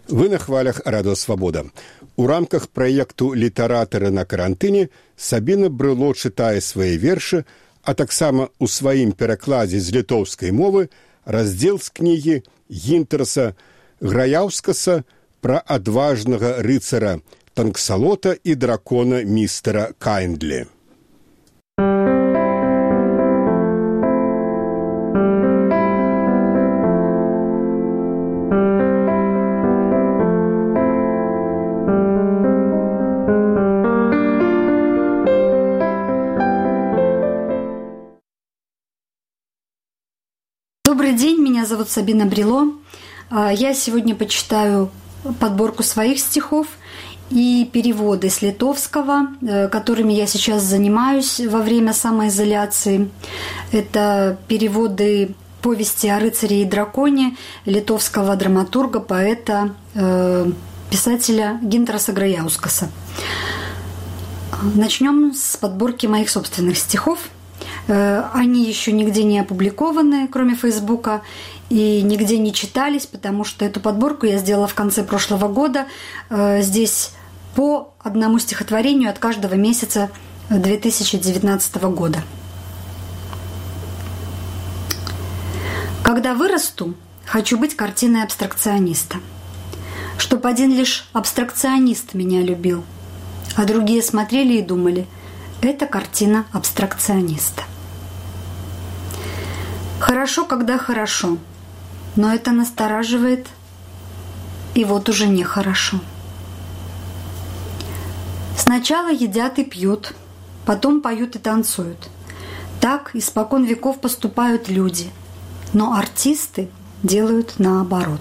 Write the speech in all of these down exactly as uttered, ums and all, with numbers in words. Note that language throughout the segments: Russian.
Вы на хвалях Радио Свобода. У рамках праекту «Літаратары на карантыне» Сабіна Брыло чытае свае вершы, а таксама ў сваім перакладзе з літоўскай мовы раздзел з кнігі Гінтарса Граяўскаса пра адважнага рыцара Танксалота і дракона містера Кайндлі. Добрый день, меня зовут Сабина Брыло. Я сегодня почитаю подборку своих стихов и переводы с литовского, которыми я сейчас занимаюсь во время самоизоляции. Это переводы повести о рыцаре и драконе литовского драматурга, поэта, писателя Гинтарса Граяускаса. Начнем с подборки моих собственных стихов. Они еще нигде не опубликованы, кроме Фейсбука, и нигде не читались, потому что эту подборку я сделала в конце прошлого года. Здесь по одному стихотворению от каждого месяца две тысячи девятнадцатого года. Когда вырасту, хочу быть картиной абстракциониста, чтоб один лишь абстракционист меня любил, а другие смотрели и думали: это картина абстракциониста. Хорошо, когда хорошо, но это настораживает, и вот уже нехорошо. Сначала едят и пьют, потом поют и танцуют. Так испокон веков поступают люди, но артисты делают наоборот.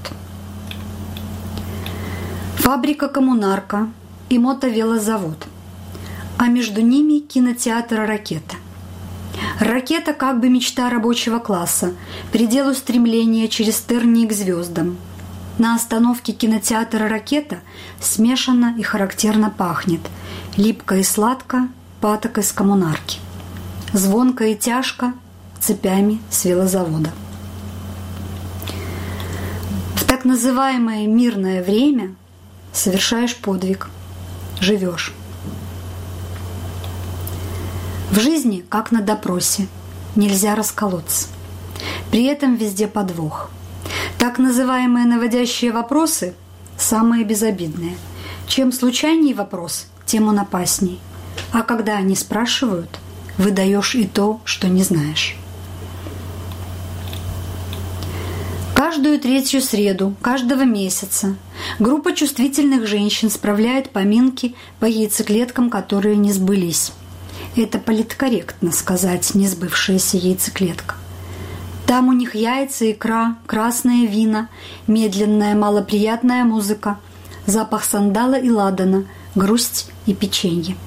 Фабрика-коммунарка и мотовелозавод, а между ними кинотеатр «Ракета». Ракета как бы мечта рабочего класса, предел устремления через тернии к звездам. На остановке кинотеатра «Ракета» смешанно и характерно пахнет, липко и сладко патокой с коммунарки, звонко и тяжко цепями с велозавода. В так называемое мирное время совершаешь подвиг, живешь. В жизни, как на допросе, нельзя расколоться. При этом везде подвох. Так называемые наводящие вопросы – самые безобидные. Чем случайней вопрос, тем он опасней. А когда они спрашивают, выдаешь и то, что не знаешь. Каждую третью среду каждого месяца группа чувствительных женщин справляет поминки по яйцеклеткам, которые не сбылись. Это политкорректно сказать «несбывшаяся яйцеклетка». Там у них яйца, икра, красное вино, медленная малоприятная музыка, запах сандала и ладана, грусть и печенье.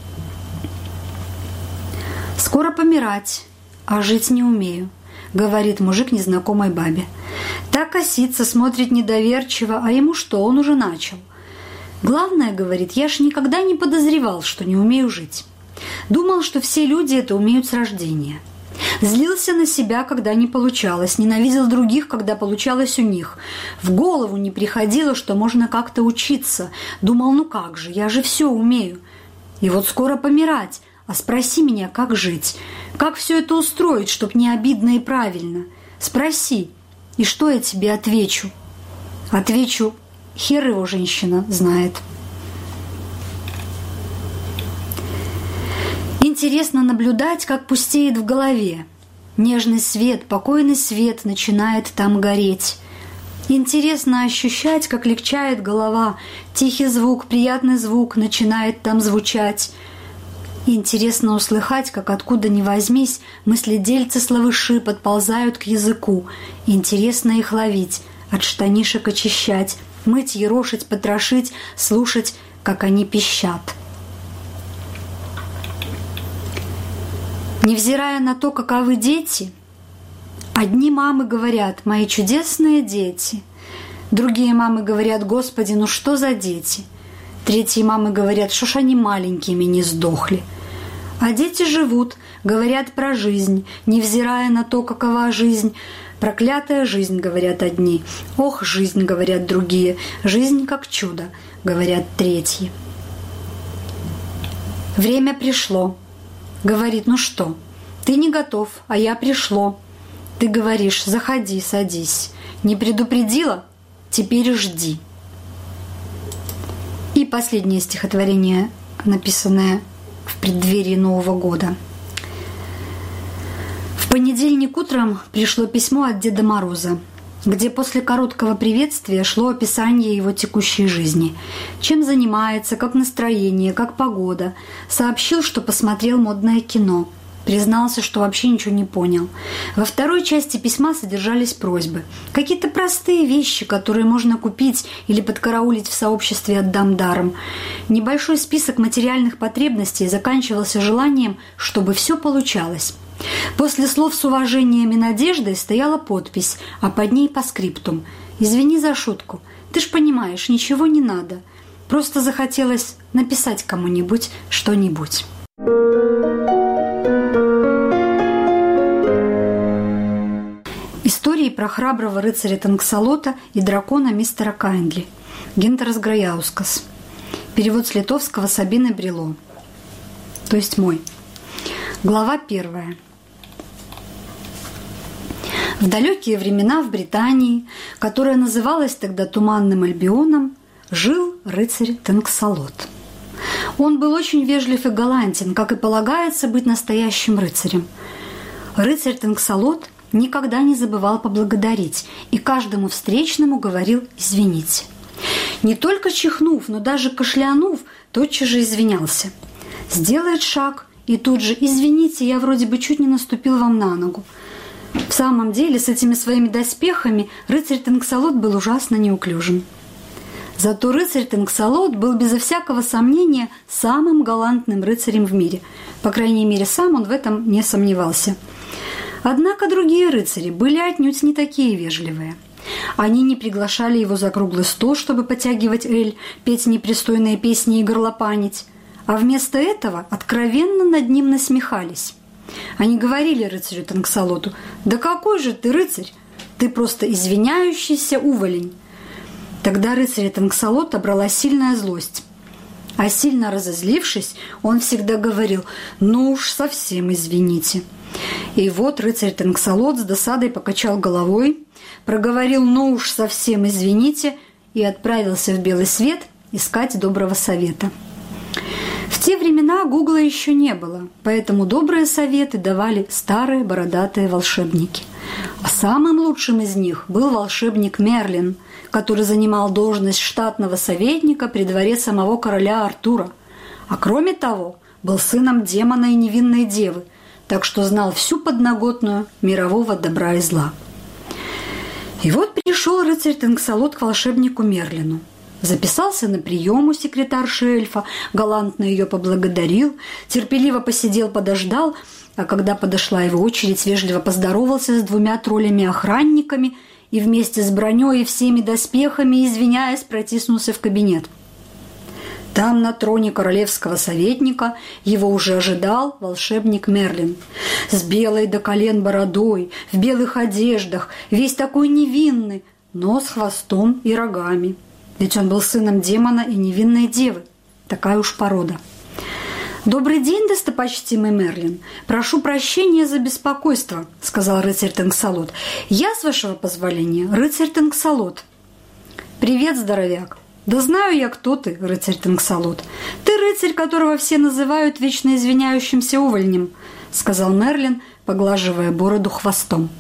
«Скоро помирать, а жить не умею», — говорит мужик незнакомой бабе. Та косится, смотрит недоверчиво, а ему что, он уже начал. «Главное, — говорит, — я ж никогда не подозревал, что не умею жить. Думал, что все люди это умеют с рождения. Злился на себя, когда не получалось, ненавидел других, когда получалось у них. В голову не приходило, что можно как-то учиться. Думал, ну как же, я же все умею. И вот скоро помирать, а спроси меня, как жить, как все это устроить, чтоб не обидно и правильно. Спроси, и что я тебе отвечу? Отвечу, хер его женщина знает». Интересно наблюдать, как пустеет в голове. Нежный свет, покойный свет начинает там гореть. Интересно ощущать, как легчает голова. Тихий звук, приятный звук начинает там звучать. Интересно услыхать, как откуда ни возьмись мыследельцы славыши подползают к языку. Интересно их ловить, от штанишек очищать, мыть, ерошить, потрошить, слушать, как они пищат. Невзирая на то, каковы дети, одни мамы говорят: «Мои чудесные дети». Другие мамы говорят: «Господи, ну что за дети?» Третьи мамы говорят: «Шо ж они маленькими не сдохли?» А дети живут, говорят про жизнь, невзирая на то, какова жизнь. Проклятая жизнь, говорят одни. Ох, жизнь, говорят другие. Жизнь как чудо, говорят третьи. Время пришло. Говорит, ну что, ты не готов, а я пришло. Ты говоришь, заходи, садись. Не предупредила? Теперь жди. И последнее стихотворение, написанное в преддверии Нового года. В понедельник утром пришло письмо от Деда Мороза, где после короткого приветствия шло описание его текущей жизни. Чем занимается, как настроение, как погода. Сообщил, что посмотрел модное кино. Признался, что вообще ничего не понял. Во второй части письма содержались просьбы. Какие-то простые вещи, которые можно купить или подкараулить в сообществе «Отдам даром». Небольшой список материальных потребностей заканчивался желанием, чтобы все получалось. После слов с уважением и надеждой стояла подпись, а под ней по скриптум. «Извини за шутку. Ты ж понимаешь, ничего не надо. Просто захотелось написать кому-нибудь что-нибудь». Истории про храброго рыцаря Танксалота и дракона мистера Кайндли. Гинтерас Граяускас. Перевод с литовского Сабины Брело. То есть мой. Глава первая. В далекие времена в Британии, которая называлась тогда Туманным Альбионом, жил рыцарь Танксалот. Он был очень вежлив и галантен, как и полагается быть настоящим рыцарем. Рыцарь Танксалот никогда не забывал поблагодарить и каждому встречному говорил «извините». Не только чихнув, но даже кашлянув, тотчас же извинялся. Сделает шаг и тут же «извините, я вроде бы чуть не наступил вам на ногу». В самом деле, с этими своими доспехами рыцарь Танксалот был ужасно неуклюжим. Зато рыцарь Танксалот был безо всякого сомнения самым галантным рыцарем в мире. По крайней мере, сам он в этом не сомневался. Однако другие рыцари были отнюдь не такие вежливые. Они не приглашали его за круглый стол, чтобы потягивать эль, петь непристойные песни и горлопанить, а вместо этого откровенно над ним насмехались. Они говорили рыцарю Танксалоту: «Да какой же ты рыцарь? Ты просто извиняющийся уволень». Тогда рыцаря Танксалота брала сильная злость. А сильно разозлившись, он всегда говорил: «Ну уж совсем извините». И вот рыцарь Танксалот с досадой покачал головой, проговорил «ну уж совсем извините» и отправился в белый свет искать доброго совета. В те времена Гугла еще не было, поэтому добрые советы давали старые бородатые волшебники. А самым лучшим из них был волшебник Мерлин, который занимал должность штатного советника при дворе самого короля Артура. А кроме того, был сыном демона и невинной девы, так что знал всю подноготную мирового добра и зла. И вот пришел рыцарь Танксалот к волшебнику Мерлину. Записался на прием у секретарши эльфа, галантно ее поблагодарил, терпеливо посидел, подождал, а когда подошла его очередь, вежливо поздоровался с двумя троллями-охранниками и вместе с броней и всеми доспехами, извиняясь, протиснулся в кабинет. Там, на троне королевского советника, его уже ожидал волшебник Мерлин. С белой до колен бородой, в белых одеждах, весь такой невинный, но с хвостом и рогами. Ведь он был сыном демона и невинной девы. Такая уж порода. «Добрый день, достопочтимый Мерлин. Прошу прощения за беспокойство», — сказал рыцарь Танксалот. «Я, с вашего позволения, рыцарь Танксалот». «Привет, здоровяк. Да знаю я, кто ты, рыцарь Танксалот. Ты рыцарь, которого все называют вечно извиняющимся увольнем», — сказал Мерлин, поглаживая бороду хвостом.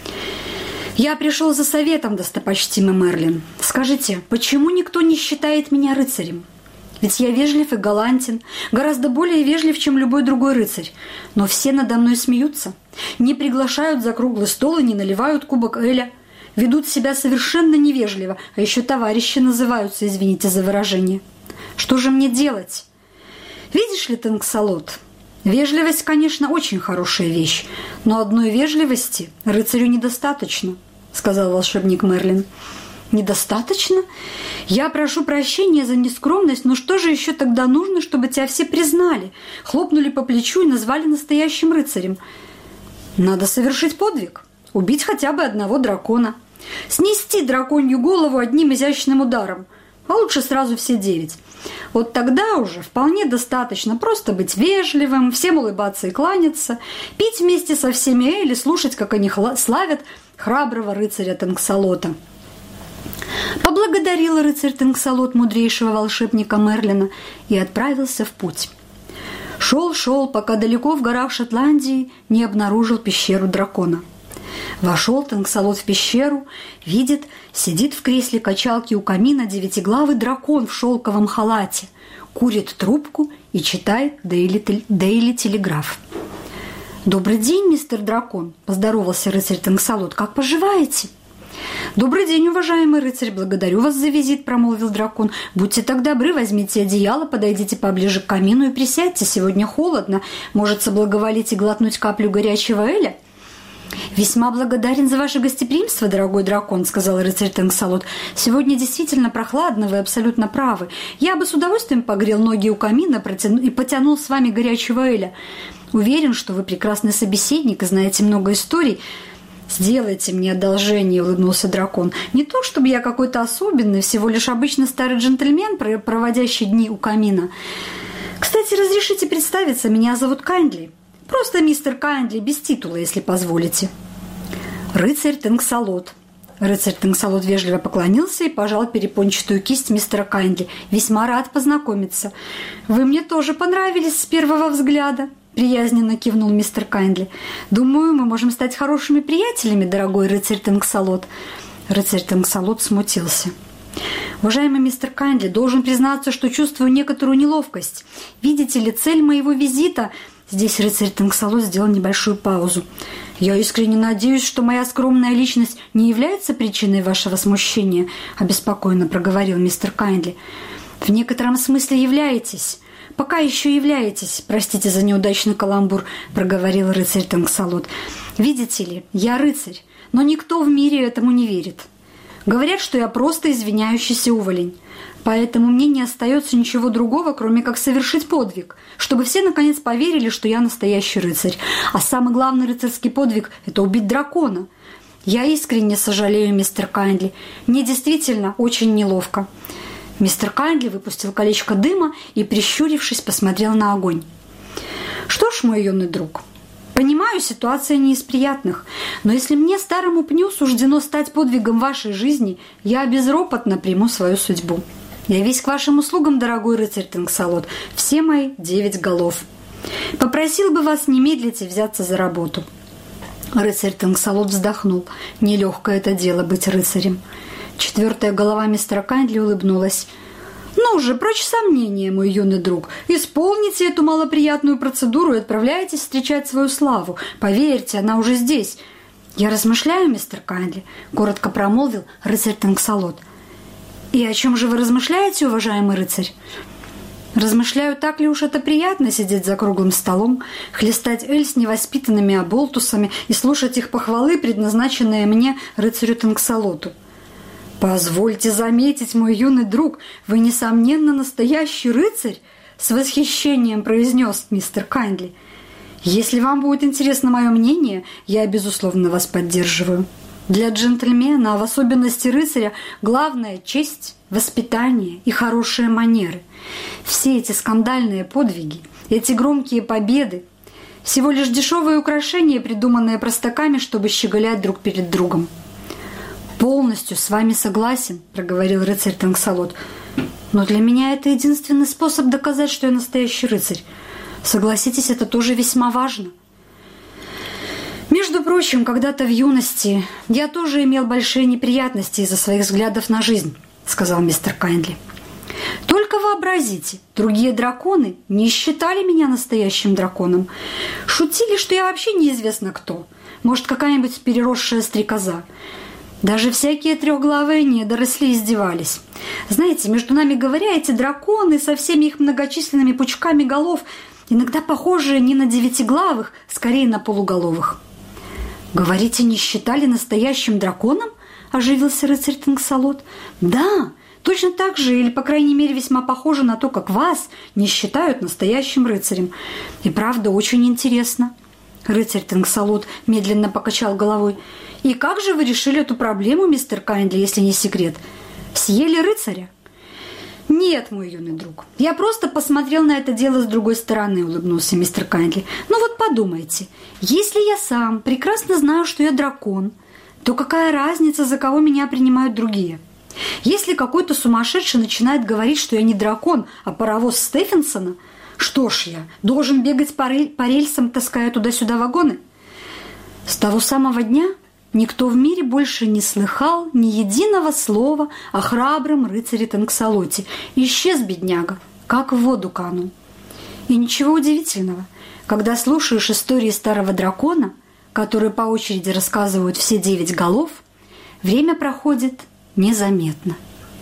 «Я пришел за советом, достопочтимый Мерлин. Скажите, почему никто не считает меня рыцарем? Ведь я вежлив и галантен, гораздо более вежлив, чем любой другой рыцарь. Но все надо мной смеются, не приглашают за круглый стол и не наливают кубок эля, ведут себя совершенно невежливо, а еще товарищи называются, извините за выражение. Что же мне делать? Видишь ли, Танксалот, вежливость, конечно, очень хорошая вещь, но одной вежливости рыцарю недостаточно», — сказал волшебник Мерлин. «Недостаточно? Я прошу прощения за нескромность, но что же еще тогда нужно, чтобы тебя все признали, хлопнули по плечу и назвали настоящим рыцарем? Надо совершить подвиг. убить хотя бы одного дракона. Снести драконью голову одним изящным ударом, а лучше сразу все девять. Вот тогда уже вполне достаточно просто быть вежливым, всем улыбаться и кланяться, пить вместе со всеми или слушать, как они славят храброго рыцаря Тенксолота. Поблагодарил рыцарь Тенксолот мудрейшего волшебника Мерлина и отправился в путь. Шел-шел, пока далеко в горах Шотландии не обнаружил пещеру дракона. Вошел Тенксолот в пещеру, видит, сидит в кресле качалки у камина девятиглавый дракон в шелковом халате, курит трубку и читает Дейли, Дейли Телеграф. «Добрый день, мистер Дракон», – поздоровался рыцарь Тенксолот. «Как поживаете?» «Добрый день, уважаемый рыцарь, благодарю вас за визит», – промолвил дракон. «Будьте так добры, возьмите одеяло, подойдите поближе к камину и присядьте. Сегодня холодно. Может, соблаговолите глотнуть каплю горячего эля?» «Весьма благодарен за ваше гостеприимство, дорогой дракон», — сказал рыцарь Тенксолот. «Сегодня действительно прохладно, вы абсолютно правы. Я бы с удовольствием погрел ноги у камина и потянул с вами горячего эля. Уверен, что вы прекрасный собеседник и знаете много историй. «Сделайте мне одолжение», — улыбнулся дракон. «Не то, чтобы я какой-то особенный, всего лишь обычный старый джентльмен, проводящий дни у камина. Кстати, разрешите представиться, меня зовут Кайндли. Просто мистер Кайндли, без титула, если позволите». «Рыцарь Тенксолот». Рыцарь Тенксолот вежливо поклонился и пожал перепончатую кисть мистера Кайндли. «Весьма рад познакомиться. Вы мне тоже понравились с первого взгляда», — приязненно кивнул мистер Кайндли. «Думаю, мы можем стать хорошими приятелями, дорогой рыцарь Тенксолот». Рыцарь Тенксолот смутился. «Уважаемый мистер Кайндли, должен признаться, что чувствую некоторую неловкость. Видите ли, цель моего визита...» Здесь рыцарь Тенксолот сделал небольшую паузу. «Я искренне надеюсь, что моя скромная личность не является причиной вашего смущения», — обеспокоенно проговорил мистер Кайндли. «В некотором смысле являетесь. Пока еще являетесь, простите за неудачный каламбур», — проговорил рыцарь Тенксолот. «Видите ли, я рыцарь, но никто в мире этому не верит. Говорят, что я просто извиняющийся уволень. Поэтому мне не остается ничего другого, кроме как совершить подвиг, чтобы все наконец поверили, что я настоящий рыцарь. А самый главный рыцарский подвиг – это убить дракона. Я искренне сожалею, мистер Кайндли. Мне действительно очень неловко». Мистер Кайндли выпустил колечко дыма и, прищурившись, посмотрел на огонь. «Что ж, мой юный друг, понимаю, ситуация не из приятных, но если мне, старому пню, суждено стать подвигом вашей жизни, я безропотно приму свою судьбу. Я весь к вашим услугам, дорогой рыцарь Тенксолот, все мои девять голов. Попросил бы вас не медлить и взяться за работу». Рыцарь Тенксолот вздохнул. Нелегкое это дело быть рыцарем. Четвертая голова мистера Кайндли улыбнулась. «Ну же, прочь сомнения, мой юный друг. Исполните эту малоприятную процедуру и отправляйтесь встречать свою славу. Поверьте, она уже здесь». «Я размышляю, мистер Кайндли», — коротко промолвил рыцарь Тенксолот. «И о чем же вы размышляете, уважаемый рыцарь?» «Размышляю, так ли уж это приятно сидеть за круглым столом, хлестать эль с невоспитанными оболтусами и слушать их похвалы, предназначенные мне, рыцарю Тенксолоту». «Позвольте заметить, мой юный друг, вы, несомненно, настоящий рыцарь», — с восхищением произнес мистер Кайндли. «Если вам будет интересно мое мнение, я, безусловно, вас поддерживаю. Для джентльмена, а в особенности рыцаря, главное — честь, воспитание и хорошие манеры. Все эти скандальные подвиги, эти громкие победы — всего лишь дешевые украшения, придуманные простаками, чтобы щеголять друг перед другом». «Полностью с вами согласен», — проговорил рыцарь Тенксолот. «Но для меня это единственный способ доказать, что я настоящий рыцарь. Согласитесь, это тоже весьма важно. Между прочим, когда-то в юности я тоже имел большие неприятности из-за своих взглядов на жизнь», — сказал мистер Кайндли. «Только вообразите, другие драконы не считали меня настоящим драконом. Шутили, что я вообще неизвестно кто. Может, какая-нибудь переросшая стрекоза. Даже всякие трехглавые недоросли издевались. Знаете, между нами говоря, эти драконы со всеми их многочисленными пучками голов, иногда похожие не на девятиглавых, скорее на полуголовых». «Говорите, не считали настоящим драконом?» – оживился рыцарь Тенксолот. «Да, точно так же, или, по крайней мере, весьма похоже на то, как вас не считают настоящим рыцарем. И правда, очень интересно. Рыцарь Тенксолот медленно покачал головой. «И как же вы решили эту проблему, мистер Кайндли, если не секрет? Съели рыцаря?» «Нет, мой юный друг, я просто посмотрел на это дело с другой стороны», — улыбнулся мистер Кайндли. «Ну вот подумайте, если я сам прекрасно знаю, что я дракон, то какая разница, за кого меня принимают другие? Если какой-то сумасшедший начинает говорить, что я не дракон, а паровоз Стефенсона, что ж я, должен бегать по, рель- по рельсам, таская туда-сюда вагоны?» С того самого дня никто в мире больше не слыхал ни единого слова о храбром рыцаре Тенксолоте. Исчез бедняга, как в воду канул. И ничего удивительного, когда слушаешь истории старого дракона, которые по очереди рассказывают все девять голов, время проходит незаметно.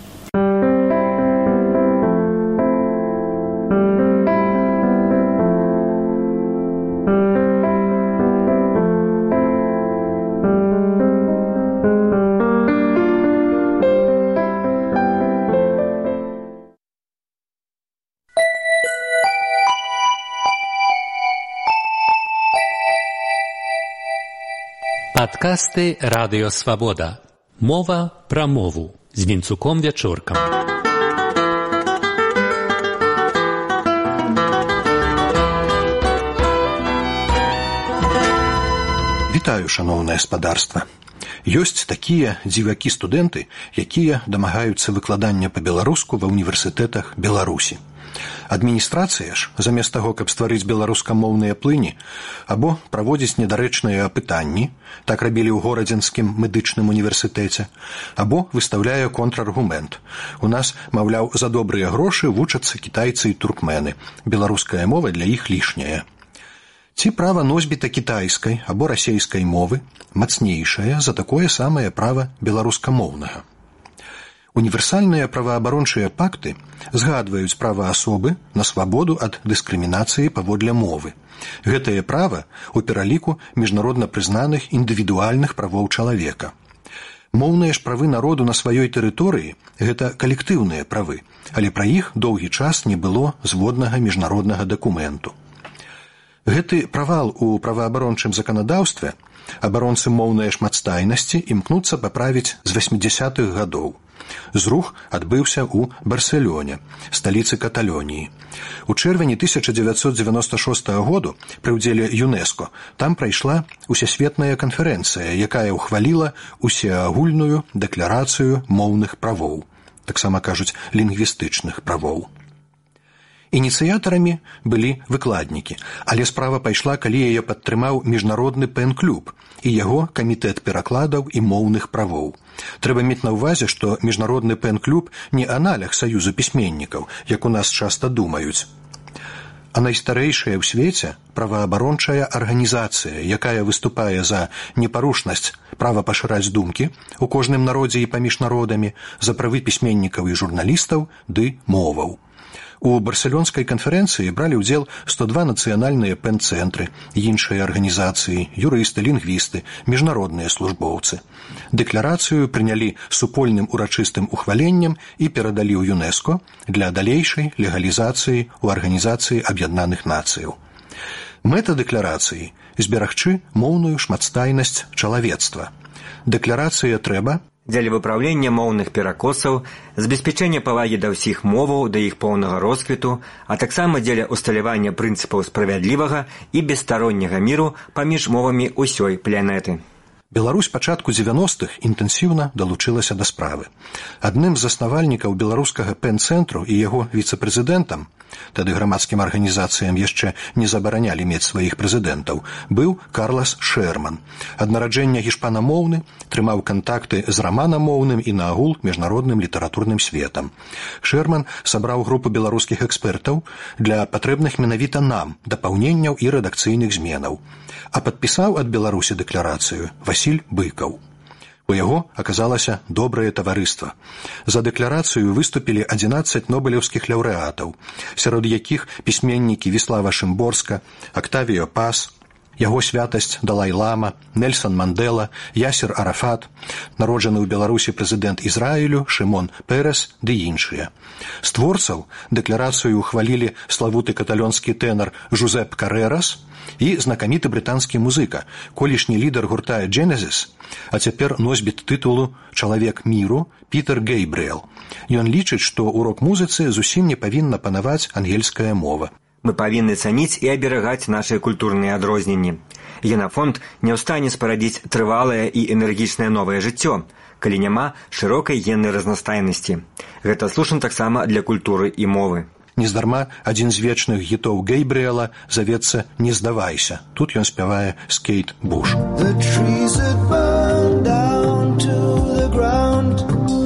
Падкасты Радыё Свабода. Мова пра мову з Вінцуком Вячоркам. Вітаю, шаноўнае спадарства. Ёсць такія дзівакі-студэнты, якія дамагаюцца выкладання па-беларуску ва ўніверсітэтах Беларусі. Адміністрацыя ж, замест таго, каб стварыць беларускамоўныя плыні, або праводзіць недарэчныя апытанні, так рабілі ў горадзенскім медычным універсітэце, або выстаўляе контраргумент. У нас, маўляў, за добрыя грошы вучацца кітайцы і туркмены. Беларуская мова для іх лішняя. Ці права носьбіта кітайскай або расейскай мовы мацнейшае за такое самае права беларускамоўнага. Універсальныя праваабарончыя пакты згадваюць права асобы на свабоду ад дыскрымінацыі паводле мовы. Гэтае права ў пераліку міжнародна прызнаных індывідуальных правоў чалавека. Моўныя ж правы народу на сваёй тэрыторыі – гэта калектыўныя правы, але пра іх доўгі час не было зводнага міжнароднага дакументу. Гэты правал у праваабарончым заканадаўстве абаронцы моўнай шматстайнасці імкнуцца паправіць з васьмідзясятых гадоў. Зрух адбыўся ў Барселоне, сталіцы Каталоніі. У чэрвені тысяча дзевяцьсот дзевяноста шостага году пры ўдзеле ЮНЕСКО там прайшла усесветная канферэнцыя, якая ўхваліла усеагульную дэкларацыю моўных правоў, таксама кажуць лінгвістычных правоў. Ініцыятарамі былі выкладнікі, але справа пайшла, калі яе падтрымаў міжнародны пэн-клуб і яго камітэт перакладаў і моўных правоў. Трэба мець на ўвазе, што міжнародны пэн-клуб не аналаг саюзу пісьменнікаў, як у нас часта думаюць, а найстарэйшая ў свеце праваабарончая арганізацыя, якая выступае за непарушнасць права пашыраць думкі ў кожным народзе і паміж народамі, за правы пісьменнікаў і журналістаў ды моваў. У барселонскай канферэнцыі бралі ўдзел сто два нацыянальныя пэн-цэнтры, іншыя арганізацыі, юрысты, лінгвісты, міжнародныя службоўцы. Дэкларацыю прынялі супольным урачыстым ухваленнем і перадалі ў ЮНЕСКО для далейшай легалізацыі ў Арганізацыі Аб'яднаных Нацыяў. Мэта дэкларацыі – зберагчы моўную шматстайнасць чалавецтва. Дэкларацыя трэба дзеля выпраўлення моўных перакосаў, забеспячэння павагі да ўсіх моваў, да іх поўнага росквіту, а таксама дзеля усталявання прынцыпаў справядлівага і бесстаронняга міру паміж мовамі ўсёй планеты. Беларусь пачатку дзевяностых інтэнсіўна далучылася да справы. Адным з заснавальнікаў беларускага пэн-цэнтру і яго віцэ-прэзідэнтам, тады грамадскім арганізацыям яшчэ не забаранялі мець сваіх прэзідэнтаў, быў Карлас Шерман. Ад нараджэння гішпанамоўны, трымаў кантакты з раманамоўным і наагул міжнародным літаратурным светам. Шерман сабраў групу беларускіх экспертаў для патрэбных менавіта нам дапаўненняў і рэдакцыйных зменаў, а падпісаў ад Беларусі дэкларацыю Васіль Быкаў. У яго аказалася добрае таварыства. За дэкларацыю выступілі адзінаццаць нобелеўскіх лаўрэатаў, сярод якіх пісьменнікі Віслава Шымборска, Актавіо Пас, Яго святасць Далай-лама, Нельсан Мандела, Ясер Арафат, народжаны ў Беларусі прэзідэнт Ізраілю Шымон Перес ды іншыя. З творцаў дэкларацыю ухвалілі славуты каталонскі тэнар Жузеп Карерас і знакаміты брытанскі музыка, колішні лідар гурта Genesis, а цяпер носьбіт тытулу «Чалавек міру» Пітер Гейбрыэл. Ён лічыць, што ў рок-музыцы зусім не павінна панаваць ангельская мова. Мы павінны цаніць і аберагаць нашыя культурныя адрозненні. Генафонд не ў стане спарадзіць трывалае і энергічнае новае жыццё, калі няма шырокай геннай разнастайнасці. Гэта слушна таксама для культуры і мовы. Нездарма адзін з вечных гітоў Гейбрыэла завецца «Не здавайся». Тут ён спявае з Кейт Буш. The trees that burn down to the ground.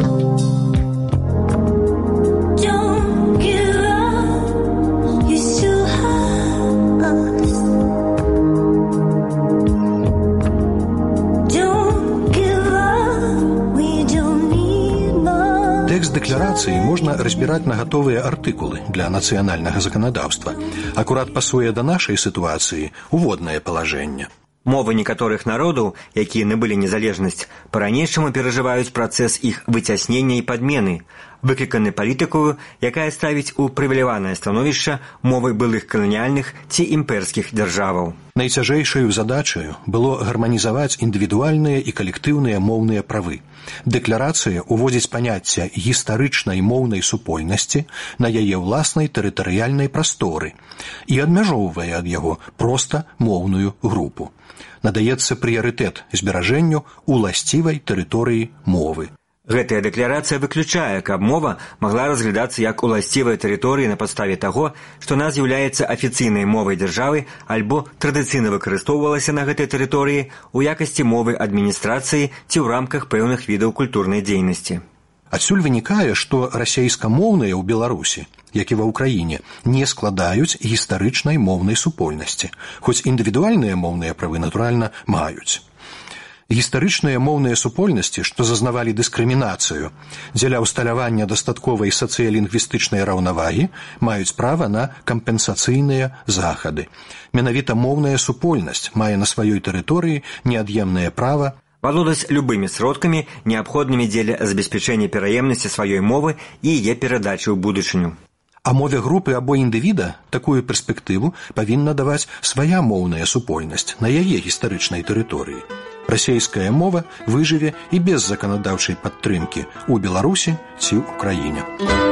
Тэкст дэкларацыі можна разбіраць на гатовыя артыкулы для нацыянальнага заканадаўства. Акурат пасуе да нашай сітуацыі уводнае палажэнне. Мовы некаторых народаў, якія набылі незалежнасць, па-ранейшаму перажываюць працэс іх выцяснення і падмены, выкліканы палітыкаю, якая ставіць у прывіляванае становішча мовы былых каланіяльных ці імперскіх дзяржаваў. Найцяжэйшаю задачаю было гарманізаваць індывідуальныя і калектыўныя моўныя правы. Дэкларацыя уводзіць паняцце гістарычнай моўнай супольнасці на яе ўласнай тэрытарыяльнай прасторы і адмяжоўвае ад яго проста моўную групу. Надаецца прыярытэт зберажэнню уласцівай тэрыторыі мовы. Гэтая дэкларацыя выключае, каб мова магла разглядацца як уласцівая тэрыторыя на падставе таго, што она з'яўляецца афіцыйнай мовай дзяржавы альбо традыцыйна выкарыстоўвалася на гэтай тэрыторыі ў якасці мовы адміністрацыі ці ў рамках пэўных відаў культурнай дзейнасці. Адсюль вынікае, што расейскамоўныя ў Беларусі, як і ва ўкраіне, не складаюць гістарычнай моўнай супольнасці, хоць індывідуальныя моўныя правы, натуральна, маюць. Гістарычныя моўныя супольнасці, што зазнавалі дыскрымінацыю дзеля ўсталявання дастатковай сацыялінгвістычнай раўнавагі, маюць права на кампенсацыйныя захады. Менавіта моўная супольнасць мае на сваёй тэрыторыі неад'емнае права валодаць любымі сродкамі, неабходнымі дзеля забеспячэння пераемнасці сваёй мовы і яе перадачы ў будучыню. А мове групы або індывіда такую перспектыву павінна даваць свая моўная супольнасць на яе гістарычнай тэрыторыі. Расейская мова выжыве і без заканадаўчай падтрымкі ў Беларусі ці ў краіне.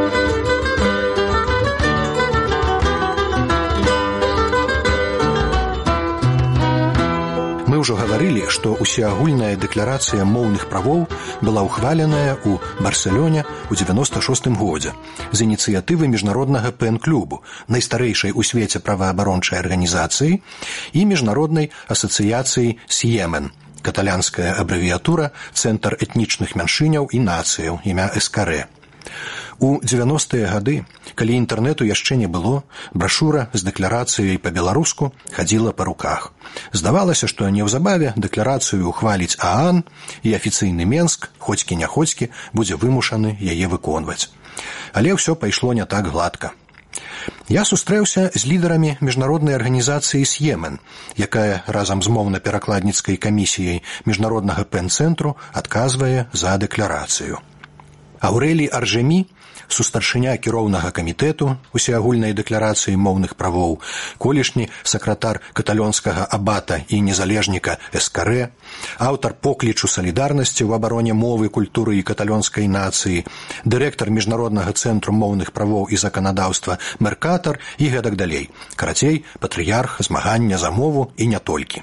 Мы ўжо гаварылі, што усеагульная дэкларацыя моўных правоў была ўхваленая ў Барселоне ў дзевяноста шостым годзе з ініцыятывы міжнароднага пэн-клубу, найстарэйшай у свеце праваабарончай арганізацыі і міжнароднай асацыяцыі «С'емен», каталянская абрэвіятура «Цэнтр этнічных мяншыняў і нацыяў», імя Эскарэ. У дзевяностыя гады, калі інтэрнэту яшчэ не было, брашура з дэкларацыяй па-беларуску хадзіла па руках. Здавалася, што неўзабаве дэкларацыю ухваліць ААН і афіцыйны Менск, хоцькі-няхоцькі, будзе вымушаны яе выконваць. Але ўсё пайшло не так гладка. Я сустрэўся з лідарамі міжнароднай арганізацыі «С'емен», якая разам з моўна-перакладніцкай камісіяй міжнароднага пэн-цэнтру адказвае за дэкларацыю. Аўрэлій Аржемі, сустаршыня кіроўнага камітэту усеагульнай дэкларацыі моўных правоў, колішні сакратар каталонскага абата і незалежніка Эскарэ, аўтар поклічу салідарнасці ў абароне мовы, культуры і каталонскай нацыі, дырэктар міжнароднага цэнтру моўных правоў і заканадаўства Меркатар і гэтак далей. Карацей, патрыярх змагання за мову і не толькі.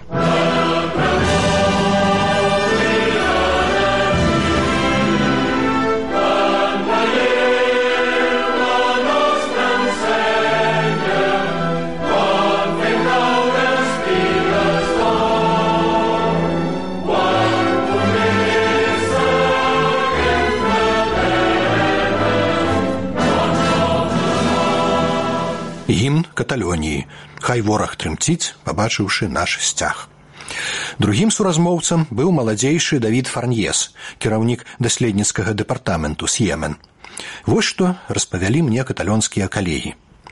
Гімн Каталоніі. Хай вораг трымціць, пабачыўшы наш сцяг. Другім суразмоўцам быў маладзейшы Давід Фарньес, кіраўнік даследніцкага дэпартаменту «С'емен». Вось што распавялі мне каталонскія калегі.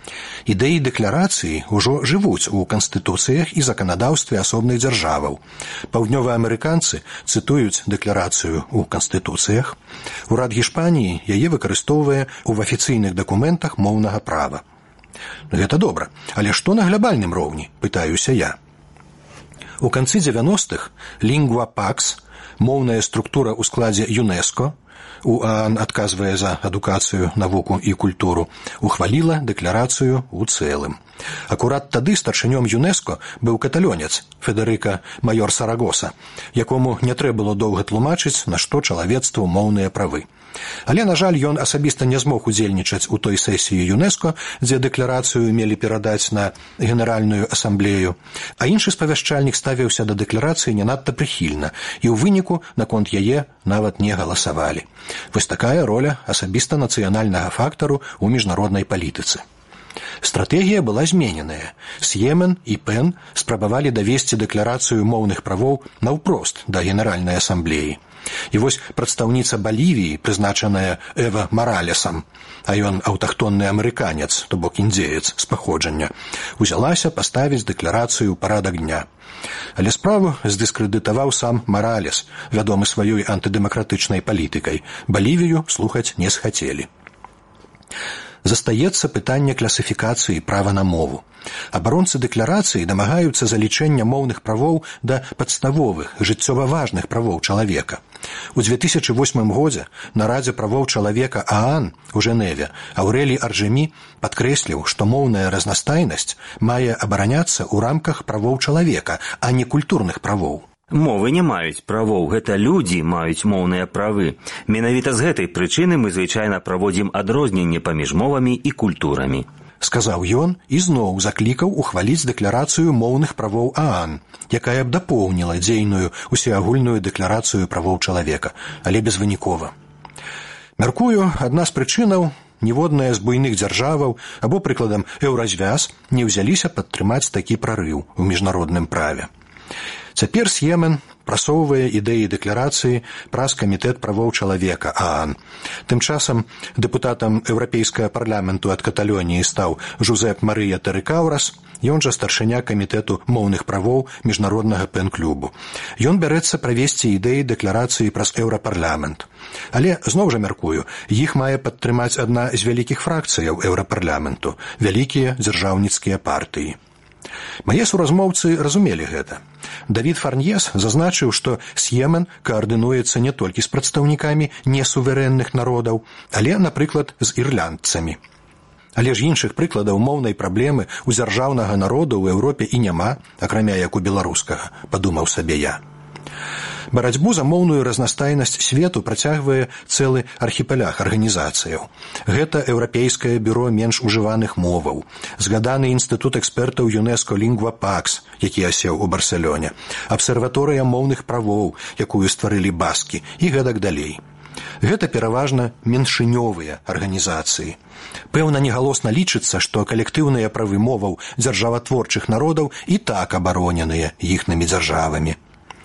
Ідэі дэкларацыі ўжо жывуць у канстытуцыях і заканадаўстве асобных дзяржаваў. Паўднёваамерыканцы цытуюць дэкларацыю ў канстытуцыях. Урад Гішпаніі яе выкарыстоўвае ў афіцыйных дакументах моўнага права. Гэта добра, але што на глябальным роўні, пытаюся я. У канцы дзевяностых Lingua Pax, моўная структура ў складзе ЮНЕСКО, УАН адказвае за адукацыю, навуку і культуру, ухваліла дэкларацыю ў цэлым. Акурат тады старшынём ЮНЕСКО быў каталонец Федэрыка Майор Сарагоса, якому не трэба было доўга тлумачыць, на што чалавецтву моўныя правы. Але, на жаль, ён асабіста не змог удзельнічаць у той сесіі ЮНЕСКО, дзе дэкларацыю мелі перадаць на Генеральную асамблею, а іншы спавяшчальнік ставіўся да дэкларацыі не надта прыхільна, і ў выніку наконт яе нават не галасавалі. Вось такая роля асабіста нацыянальнага фактару ў міжнароднай палітыцы. Стратэгія была змененая. С'емен і Пен спрабавалі давесці дэкларацыю моўных правоў наўпрост да Генеральнай асамблеі. І вось прадстаўніца Балівіі, прызначаная Эва Маралесам, а ён аўтахтонны амерыканец, то бок індзеец з паходжання, узялася паставіць дэкларацыю ў парадак дня. Але справу здыскрэдытаваў сам Маралес, вядомы сваёй антыдэмакратычнай палітыкай. Балівію слухаць не схацелі. Застаецца пытанне класіфікацыі права на мову. Абаронцы дэкларацыі дамагаюцца залічэння моўных правоў да падставовых, жыццёва важных правоў чалавека. У дзве тысячы восьмым годзе на Радзе правоў чалавека ААН у Жэневе Аўрэлій Аржемі падкрэсліў, што моўная разнастайнасць мае абараняцца ў рамках правоў чалавека, а не культурных правоў. Мовы не маюць правоў, гэта людзі маюць моўныя правы. Менавіта з гэтай прычыны мы звычайна праводзім адрозненне паміж мовамі і культурамі. Сказаў ён і зноў заклікаў ухваліць дэкларацыю моўных правоў ААН, якая б дапоўніла дзейную усеагульную дэкларацыю правоў чалавека, але безвынікова. Мяркую, адна з прычынаў ніводная з буйных дзяржаваў або, прыкладам, Еўразвяз не ўзяліся падтрымаць такі прарыў у міжнародным праве. Цяпер С'емен прасоўвае ідэі дэкларацыі праз камітэт правоў чалавека ААН. Тым часам дэпутатам Еўрапейскага парламенту ад Каталоніі стаў Жузеп Марыя Тэрыкаўрас, ён жа старшыня камітэту моўных правоў міжнароднага пен-клубу. Ён бярэцца правесці ідэі дэкларацыі праз Еўрапарламент. Але, зноў жа мяркую, іх мае падтрымаць адна з вялікіх фракцыяў Еўрапарламенту, вялікія дзяржаўніцкія партыі. Мае суразмоўцы разумелі гэта. Давід Фарньес зазначыў, што С'емен каардынуецца не толькі з прадстаўнікамі несуверэнных народаў, але, напрыклад, з ірландцамі. Але ж іншых прыкладаў моўнай праблемы ў дзяржаўнага народа ў Еўропе і няма, акрамя як у беларускага, падумаў сабе я. Барацьбу за моўную разнастайнасць свету працягвае цэлы архіпелях арганізацыяў. Гэта Еўрапейскае бюро менш ужываных моваў, згаданы інстытут экспертаў ЮНЕСКО Lingua Pax, які асеў у Барселоне, абсерваторыя моўных правоў, якую стварылі баскі, і гэтак далей. Гэта пераважна меншынёвыя арганізацыі. Пэўна, негалосна лічыцца, што калектыўныя правы моваў дзяржаватворчых народаў і так абароненыя іхнымі дзяржавамі.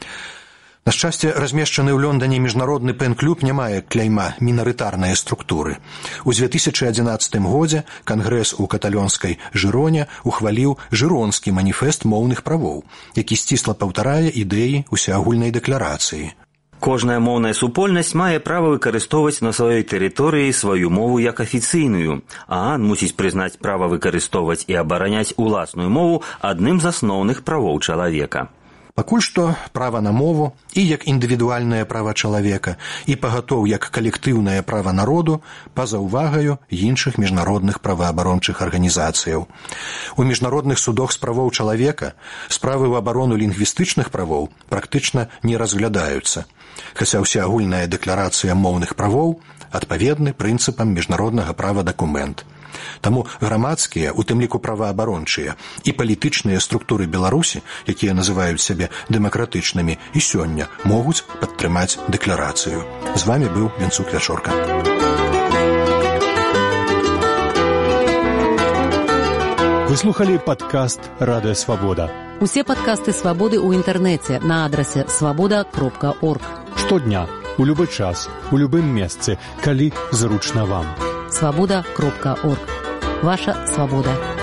На шчасце, размешчаны ў Лондоне міжнародны пен-клуб не мае кляйма мінарытарныя структуры. У дзве тысячы адзінаццатым годзе Кангрэс у каталонскай Жыроне ухваліў жыронскі маніфест моўных правоў, які сцісла паўтарае ідэі усеагульнай дэкларацыі. Кожная моўная супольнасць мае права выкарыстоўваць на сваёй тэрыторыі сваю мову як афіцыйную. ААН мусіць прызнаць права выкарыстоўваць і абараняць уласную мову адным з асноўных правоў чалавека. Пакуль што права на мову і як індывідуальнае права чалавека, і пагатоў як калектыўнае права народу па-за ўвагаю іншых міжнародных праваабарончых арганізацыяў. У міжнародных судах з правоў чалавека справы ў абарону лінгвістычных правоў практычна не разглядаюцца, хаця ўсеагульная дэкларацыя моўных правоў адпаведны прынцыпам міжнароднага права дакумент. Таму грамадскія, у тым ліку праваабарончыя, і палітычныя структуры Беларусі, якія называюць сябе дэмакратычнымі, і сёння могуць падтрымаць дэкларацыю. З вамі быў Венцук Вячорка. Вы слухали падкаст «Радыё Свабода». Усе падкасты «Свабоды» ў інтэрнэце на адрасе свабода кропка орг. Штодня, у любы час, у любым месцы, калі зручна вам. свабода кропка орг. Ваша свобода.